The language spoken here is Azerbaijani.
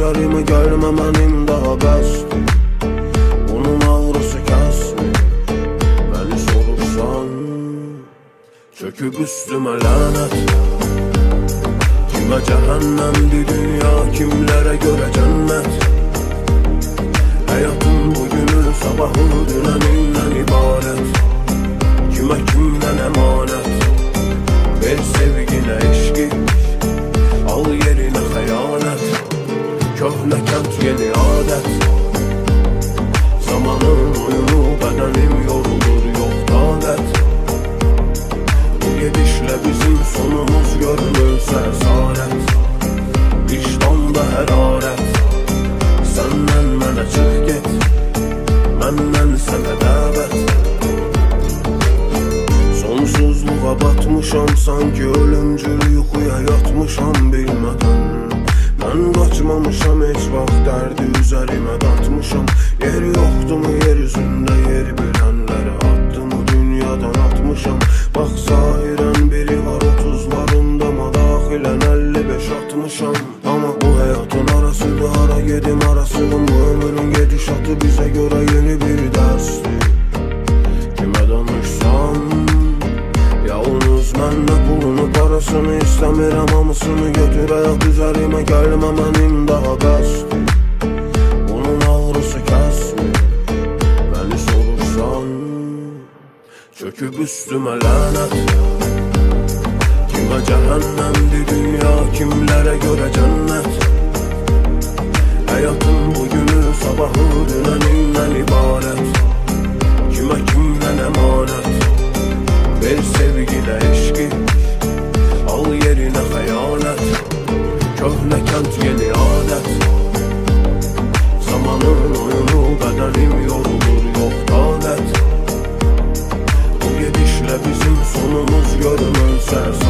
üzerime gelmemenin daha bəsdir. Bunun ağrısı kəsmir, beni sorursan. Çöküb üstüme lanet, kime cehennemdi dünya, kimlere göre cennet. Hayatın bugünü, sabahı düneninden ibaret. Kime kimden emanet, ver sevgine eşki, al yerine hayalet. Köhne kent yeni adet, zamanın oyunu, bedenim yorulur yok taqet. Bu gedişle bizim sonumuz görünürse esaret, vicdanda heraret. Senden mənə çıx get, məndən sənə dəvət. Sonsuzluğa batmışam, sanki ölümcül yuxuya yatmışam bilmədən. Mən qaçmamışam, heç vaxt dərdi üzərimə datmışam. Yeri yoxdumu yer üzündə, yeri bilənləri addımı dünyadan atmışam. Bax zahirən biri var 30'larında, madaxilən 55 atmışam. Ama bu həyatın arasıdır, hara gedim arasılım. Bu ömrün gedişatı bizə görə yeni bir dərsdir. Kimə danışsam, yalnız mənlə pulunu, parasını istəmirəm, hamısını götür həyat üzərimə gəlməmənin daha bəsdir. Bunun ağrısı kəsmir, beni sorursan. Çöküb üstüme lanet, kime cehennemdi dünya, kimlere göre cennet. Hayatın bugünü, sabahı düneninden ibaret. Kime kimden emanet, ver sevgine eşki, al yerine hayalet. Köhne kent yeni adet, zamanın oyunu, bedenim yorulur yok taqet. Bu gedişle bizim sonumuz görünürse